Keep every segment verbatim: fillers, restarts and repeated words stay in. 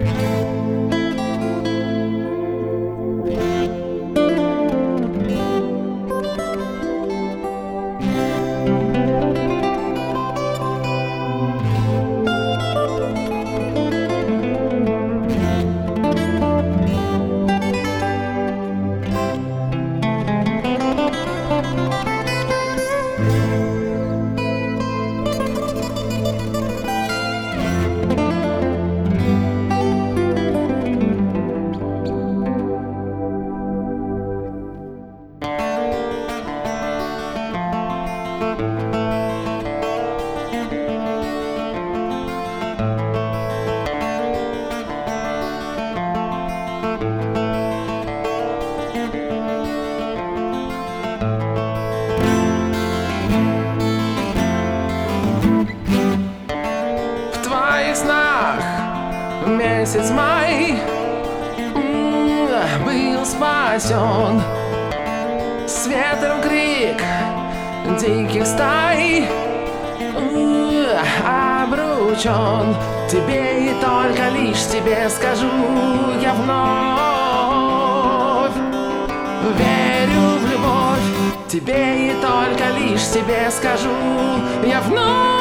Месяц май был спасен, с ветром крик диких стай обручен. Тебе и только лишь тебе скажу я вновь верю в любовь. Тебе и только лишь тебе скажу я вновь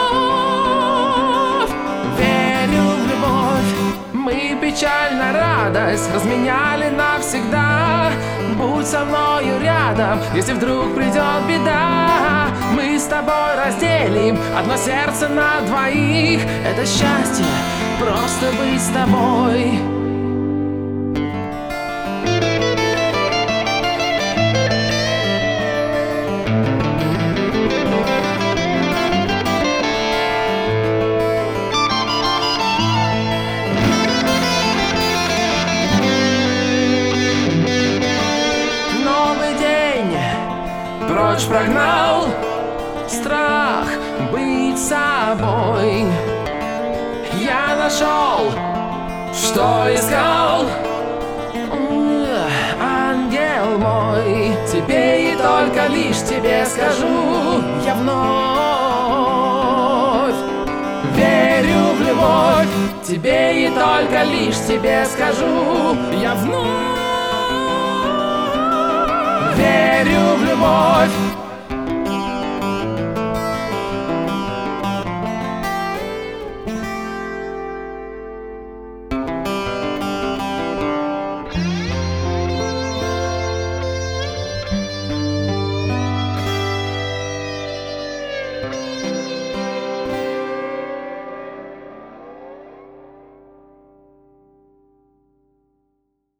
печаль на радость разменяли навсегда. Будь со мною рядом, если вдруг придет беда. Мы с тобой разделим одно сердце на двоих. Это счастье, просто быть с тобой. Прочь прогнал страх быть собой. Я нашел, что искал, ангел мой. Тебе и только лишь тебе скажу я вновь верю в любовь. Тебе и только лишь тебе скажу я вновь верю в любовь.